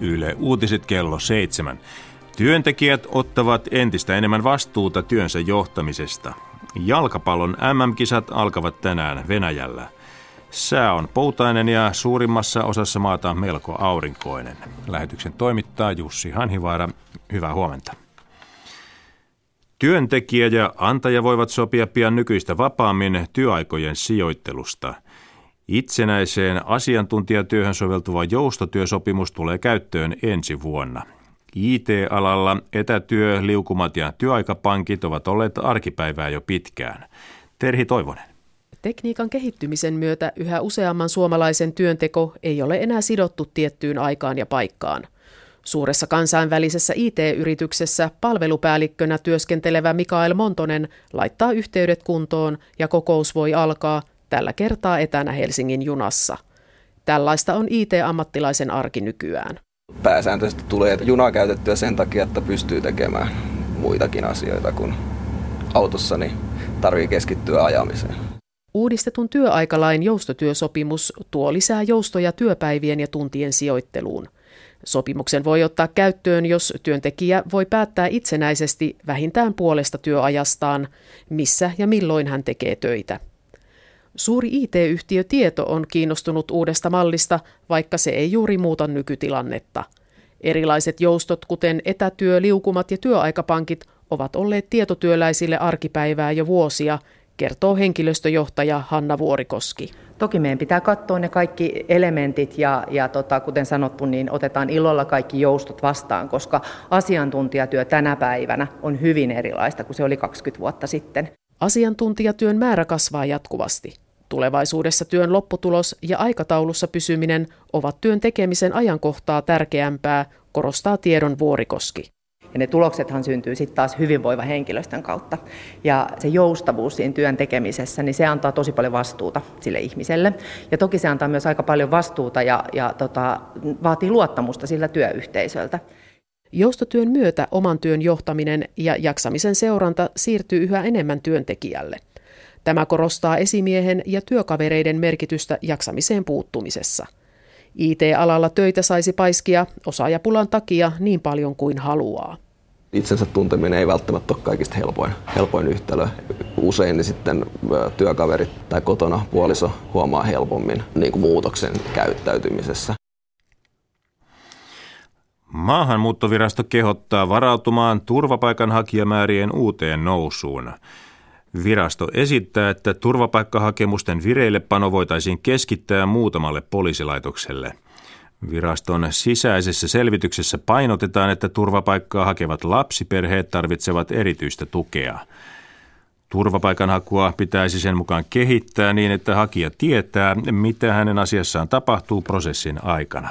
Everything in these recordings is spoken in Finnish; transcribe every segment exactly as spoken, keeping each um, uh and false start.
Yle Uutiset kello seitsemän. Työntekijät ottavat entistä enemmän vastuuta työnsä johtamisesta. Jalkapallon M M-kisat alkavat tänään Venäjällä. Sää on poutainen ja suurimmassa osassa maata melko aurinkoinen. Lähetyksen toimittaa Jussi Hanhivaara. Hyvää huomenta. Työntekijä ja antaja voivat sopia pian nykyistä vapaammin työaikojen sijoittelusta. Itsenäiseen asiantuntijatyöhön soveltuva joustotyösopimus tulee käyttöön ensi vuonna. I T-alalla etätyö, liukumat ja työaikapankit ovat olleet arkipäivää jo pitkään. Terhi Toivonen. Tekniikan kehittymisen myötä yhä useamman suomalaisen työnteko ei ole enää sidottu tiettyyn aikaan ja paikkaan. Suuressa kansainvälisessä I T-yrityksessä palvelupäällikkönä työskentelevä Mikael Montonen laittaa yhteydet kuntoon ja kokous voi alkaa tällä kertaa etänä Helsingin junassa. Tällaista on I T-ammattilaisen arki nykyään. Pääsääntöisesti tulee junaa käytettyä sen takia, että pystyy tekemään muitakin asioita kuin autossa, niin tarvii keskittyä ajamiseen. Uudistetun työaikalain joustotyösopimus tuo lisää joustoja työpäivien ja tuntien sijoitteluun. Sopimuksen voi ottaa käyttöön, jos työntekijä voi päättää itsenäisesti vähintään puolesta työajastaan, missä ja milloin hän tekee töitä. Suuri I T-yhtiö Tieto on kiinnostunut uudesta mallista, vaikka se ei juuri muuta nykytilannetta. Erilaiset joustot, kuten etätyö, liukumat ja työaikapankit, ovat olleet tietotyöläisille arkipäivää jo vuosia, kertoo henkilöstöjohtaja Hanna Vuorikoski. Toki meidän pitää katsoa ne kaikki elementit ja, ja tota, kuten sanottu, niin otetaan ilolla kaikki joustot vastaan, koska asiantuntijatyö tänä päivänä on hyvin erilaista kuin se oli kaksikymmentä vuotta sitten. Asiantuntijatyön määrä kasvaa jatkuvasti. Tulevaisuudessa työn lopputulos ja aikataulussa pysyminen ovat työn tekemisen ajankohtaa tärkeämpää, korostaa Tiedon Vuorikoski. Ja ne tuloksethan syntyy sitten taas hyvinvoivan henkilöstön kautta. Ja se joustavuus siinä työn tekemisessä, niin se antaa tosi paljon vastuuta sille ihmiselle. Ja toki se antaa myös aika paljon vastuuta ja, ja tota, vaatii luottamusta sillä työyhteisöltä. Joustotyön myötä oman työn johtaminen ja jaksamisen seuranta siirtyy yhä enemmän työntekijälle. Tämä korostaa esimiehen ja työkavereiden merkitystä jaksamiseen puuttumisessa. I T-alalla töitä saisi paiskia osaajapulan takia niin paljon kuin haluaa. Itsensä tunteminen ei välttämättä ole kaikista helpoin, helpoin yhtälö. Usein niin sitten työkaverit tai kotona puoliso huomaa helpommin niin kuin muutoksen käyttäytymisessä. Maahanmuuttovirasto kehottaa varautumaan turvapaikanhakijamäärien uuteen nousuun. Virasto esittää, että turvapaikkahakemusten vireillepano voitaisiin keskittää muutamalle poliisilaitokselle. Viraston sisäisessä selvityksessä painotetaan, että turvapaikkaa hakevat lapsiperheet tarvitsevat erityistä tukea. Turvapaikanhakua pitäisi sen mukaan kehittää niin, että hakija tietää, mitä hänen asiassaan tapahtuu prosessin aikana.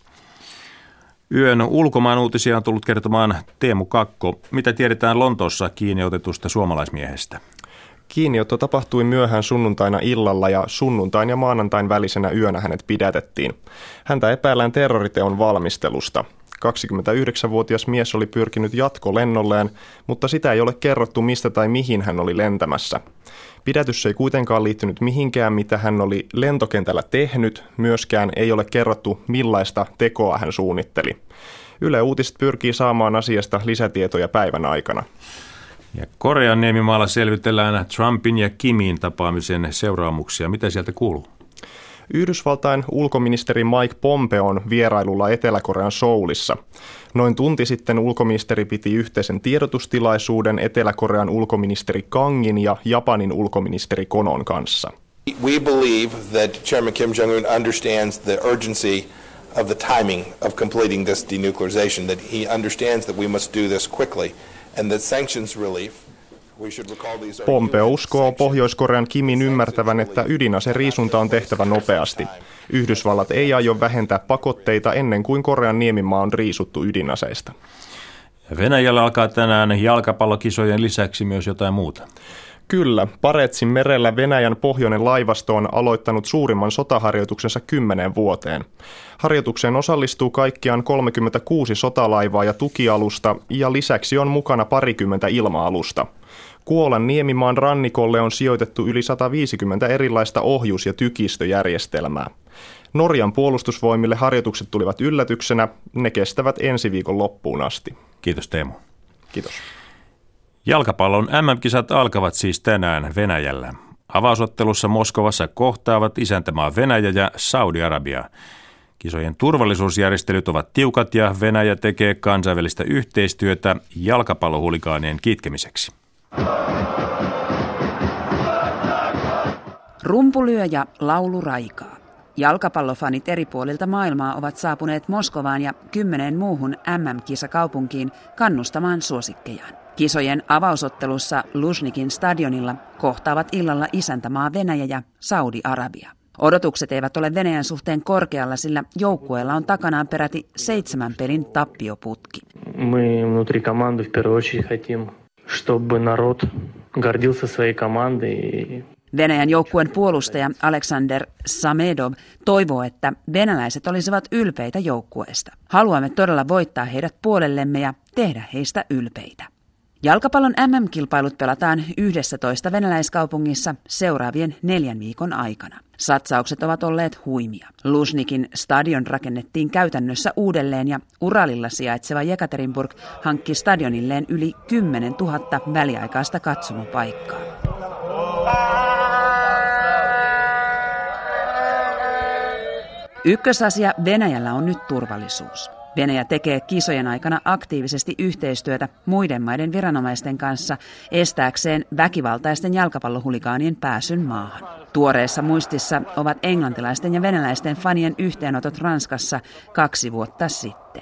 Yön ulkomaan uutisia on tullut kertomaan Teemu Kakko. Mitä tiedetään Lontoossa kiinni otetusta suomalaismiehestä? Kiinniotto tapahtui myöhään sunnuntaina illalla ja sunnuntain ja maanantain välisenä yönä hänet pidätettiin. Häntä epäillään terroriteon valmistelusta. kaksikymmentäyhdeksänvuotias mies oli pyrkinyt jatkolennolleen, mutta sitä ei ole kerrottu mistä tai mihin hän oli lentämässä. Pidätys ei kuitenkaan liittynyt mihinkään, mitä hän oli lentokentällä tehnyt, myöskään ei ole kerrottu millaista tekoa hän suunnitteli. Yle Uutiset pyrkii saamaan asiasta lisätietoja päivän aikana. Ja Korean niemimaalla selvitellään Trumpin ja Kimin tapaamisen seuraamuksia. Mitä sieltä kuuluu? Yhdysvaltain ulkoministeri Mike Pompeo on vierailulla Etelä-Korean Soulissa. Noin tunti sitten ulkoministeri piti yhteisen tiedotustilaisuuden Etelä-Korean ulkoministeri Kangin ja Japanin ulkoministeri Konon kanssa. We believe that Chairman Kim Jong-un understands the urgency of the timing of completing this denuclearization, that he understands that we must do this quickly and that sanctions relief. Pompeo uskoo Pohjois-Korean Kimin ymmärtävän, että ydinaseriisunta on tehtävä nopeasti. Yhdysvallat ei aio vähentää pakotteita ennen kuin Korean niemimaa on riisuttu ydinaseista. Venäjällä alkaa tänään jalkapallokisojen lisäksi myös jotain muuta. Kyllä, Paretsin merellä Venäjän pohjoinen laivasto on aloittanut suurimman sotaharjoituksensa kymmeneen vuoteen. Harjoitukseen osallistuu kaikkiaan kolmekymmentäkuusi sotalaivaa ja tukialusta ja lisäksi on mukana parikymmentä ilma-alusta. Kuolan niemimaan rannikolle on sijoitettu yli sata viisikymmentä erilaista ohjus- ja tykistöjärjestelmää. Norjan puolustusvoimille harjoitukset tulivat yllätyksenä. Ne kestävät ensi viikon loppuun asti. Kiitos Teemu. Kiitos. Jalkapallon M M-kisat alkavat siis tänään Venäjällä. Avausottelussa Moskovassa kohtaavat isäntämaa Venäjä ja Saudi-Arabia. Kisojen turvallisuusjärjestelyt ovat tiukat ja Venäjä tekee kansainvälistä yhteistyötä jalkapallohuligaanien kitkemiseksi. Rumpu lyö ja laulu raikaa. Jalkapallofanit eri puolilta maailmaa ovat saapuneet Moskovaan ja kymmeneen muuhun M M-kisakaupunkiin kannustamaan suosikkejaan. Kisojen avausottelussa Luzhnikin stadionilla kohtaavat illalla isäntämaa Venäjä ja Saudi-Arabia. Odotukset eivät ole Venäjän suhteen korkealla, sillä joukkueella on takanaan peräti seitsemän pelin tappioputki. Мы внутри команды в первую очередь хотим, чтобы народ гордился своей командой. Venäjän joukkueen puolustaja Alexander Samedov toivoo, että venäläiset olisivat ylpeitä joukkueesta. Haluamme todella voittaa heidät puolellemme ja tehdä heistä ylpeitä. Jalkapallon M M-kilpailut pelataan yhdessätoista venäläiskaupungissa seuraavien neljän viikon aikana. Satsaukset ovat olleet huimia. Luzhnikin stadion rakennettiin käytännössä uudelleen ja Uralilla sijaitseva Jekaterinburg hankki stadionilleen yli kymmenen tuhatta väliaikaista katsomopaikkaa. Ykkösasia Venäjällä on nyt turvallisuus. Venäjä tekee kisojen aikana aktiivisesti yhteistyötä muiden maiden viranomaisten kanssa estääkseen väkivaltaisten jalkapallohuligaanien pääsyn maahan. Tuoreessa muistissa ovat englantilaisten ja venäläisten fanien yhteenotot Ranskassa kaksi vuotta sitten.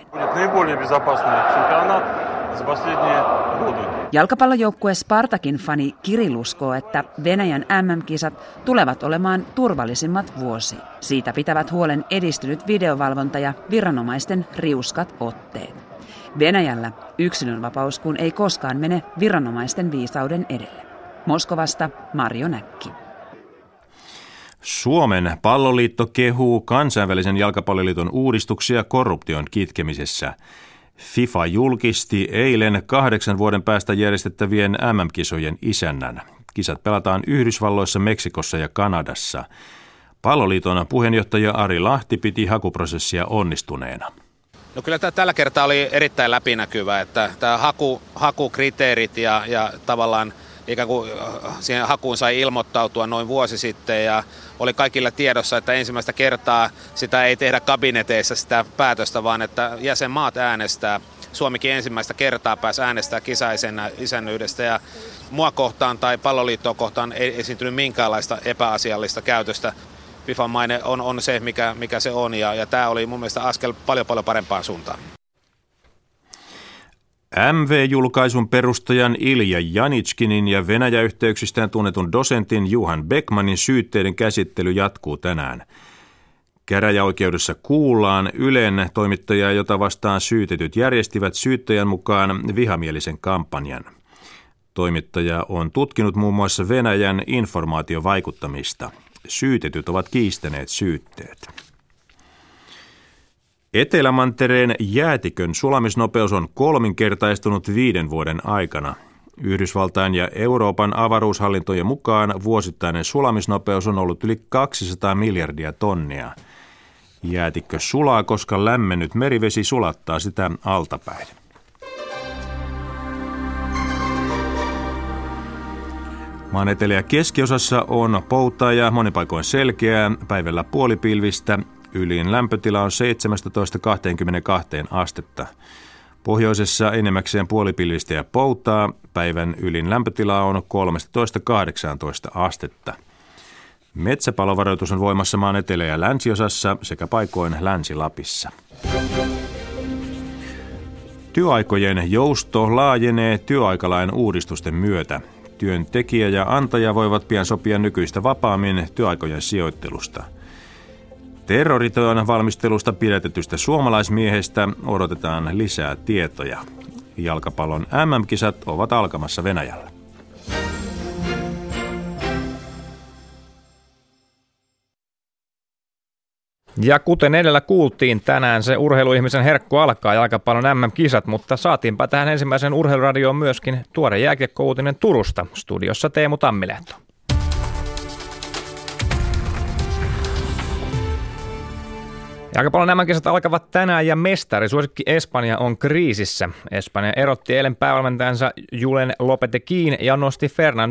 Jalkapallojoukkue Spartakin fani Kirill uskoo, että Venäjän M M-kisat tulevat olemaan turvallisimmat vuosiin. Siitä pitävät huolen edistynyt videovalvonta ja viranomaisten riuskat otteet. Venäjällä yksilönvapaus kun ei koskaan mene viranomaisten viisauden edelle. Moskovasta Marjo Näkki. Suomen palloliitto kehuu kansainvälisen jalkapalloliiton uudistuksia korruption kitkemisessä. FIFA julkisti eilen kahdeksan vuoden päästä järjestettävien M M-kisojen isännän. Kisat pelataan Yhdysvalloissa, Meksikossa ja Kanadassa. Palloliiton puheenjohtaja Ari Lahti piti hakuprosessia onnistuneena. No kyllä tämä tällä kertaa oli erittäin läpinäkyvä, että tämä haku, hakukriteerit ja, ja tavallaan ikään kuin siihen hakuun sai ilmoittautua noin vuosi sitten ja oli kaikilla tiedossa, että ensimmäistä kertaa sitä ei tehdä kabineteissa sitä päätöstä, vaan että jäsenmaat äänestää. Suomikin ensimmäistä kertaa pääsi äänestää kisa-isännyydestä ja mua kohtaan tai palloliittoa kohtaan ei esiintynyt minkäänlaista epäasiallista käytöstä. FIFAn maine on, on se, mikä, mikä se on ja, ja tämä oli mun mielestä askel paljon paljon parempaan suuntaan. M V-julkaisun perustajan Ilja Janitskinin ja Venäjä-yhteyksistään tunnetun dosentin Johan Beckmanin syytteiden käsittely jatkuu tänään. Käräjäoikeudessa kuullaan Ylen toimittajaa, jota vastaan syytetyt järjestivät syyttäjän mukaan vihamielisen kampanjan. Toimittaja on tutkinut muun muassa Venäjän informaatiovaikuttamista. Syytetyt ovat kiistäneet syytteet. Etelämantereen jäätikön sulamisnopeus on kolminkertaistunut viiden vuoden aikana. Yhdysvaltain ja Euroopan avaruushallintojen mukaan vuosittainen sulamisnopeus on ollut yli kaksisataa miljardia tonnia. Jäätikkö sulaa, koska lämmennyt merivesi sulattaa sitä altapäin. Maan etelä- ja keskiosassa on poutaa ja monin paikoin selkeää, päivällä puolipilvistä. Ylin lämpötila on seitsemästätoista kaksikymmentäkaksi astetta. Pohjoisessa enemmäkseen puolipilvistä ja poutaa. Päivän ylin lämpötila on kolmetoista kahdeksantoista astetta. Metsäpalovaroitus on voimassa maan etelä- ja länsiosassa sekä paikoin Länsi-Lapissa. Työaikojen jousto laajenee työaikalain uudistusten myötä. Työntekijä ja antaja voivat pian sopia nykyistä vapaammin työaikojen sijoittelusta. Terroriteon valmistelusta pidätetystä suomalaismiehestä odotetaan lisää tietoja. Jalkapallon M M-kisat ovat alkamassa Venäjällä. Ja kuten edellä kuultiin, tänään se urheiluihmisen herkku alkaa jalkapallon M M-kisat, mutta saatiinpa tähän ensimmäisen urheiluradioon myöskin tuore jääkiekko-uutinen Turusta. Studiossa Teemu Tammilehto. Ja aika paljon nämä kisat alkavat tänään ja mestari suosikki Espanja on kriisissä. Espanja erotti eilen päävalmentajansa Julen Lopeteguin ja nosti Fernando